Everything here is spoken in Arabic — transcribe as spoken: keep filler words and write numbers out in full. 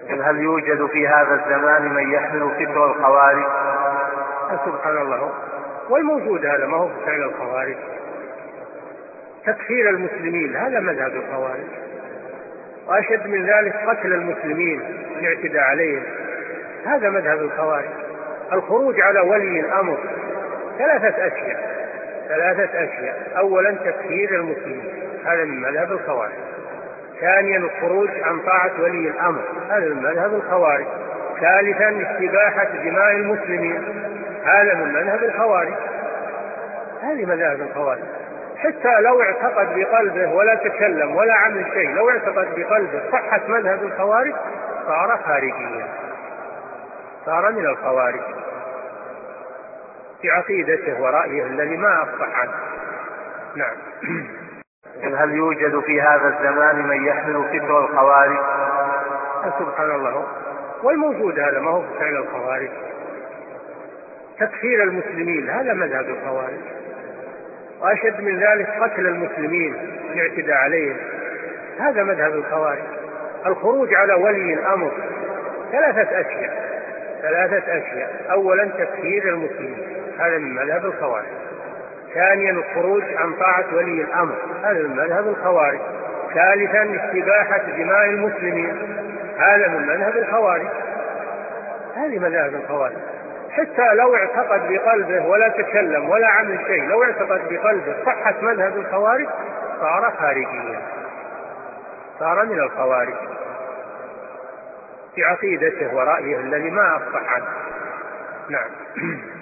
هل يوجد في هذا الزمان من يحمل فكر الخوارج؟ سبحان الله، والموجود هذا ما هو فعل الخوارج. تكفير المسلمين هذا مذهب الخوارج، وأشد من ذلك قتل المسلمين والاعتداء عليهم هذا مذهب الخوارج. الخروج على ولي الأمر ثلاثة أشياء ثلاثة أشياء أولا تكفير المسلمين هذا من مذهب الخوارج. ثانيا الخروج عن طاعة ولي الأمر هذا من مذهب الخوارج. ثالثا استباحة دماء المسلمين هذا من مذهب الخوارج. هذه مذاهب الخوارج. حتى لو اعتقد بقلبه ولا تكلم ولا عمل شيء، لو اعتقد بقلبه صحة مذهب الخوارج صار خارجيا، صار من الخوارج في عقيدته ورأيه الذي ما أصبح عنه. نعم. هل يوجد في هذا الزمان من يحمل فكر الخوارج؟ سبحان الله، والموجود هذا ما هو فعل الخوارج. تكفير المسلمين هذا مذهب الخوارج، وأشد من ذلك قتل المسلمين والاعتداء عليهم هذا مذهب الخوارج. الخروج على ولي الأمر ثلاثة أشياء ثلاثة أشياء أولا تكفير المسلمين هذا من مذهب الخوارج. ثانيا الخروج عن طاعة ولي الأمر هذا من مذهب الخوارج. ثالثا استباحة دماء المسلمين هذا من مذهب الخوارج. هذه مذاهب الخوارج. حتى لو اعتقد بقلبه ولا تكلم ولا عمل شيء، لو اعتقد بقلبه صحة مذهب الخوارج صار خارجيا، صار من الخوارج في عقيدته ورأيه الذي ما أصبح عنه. نعم.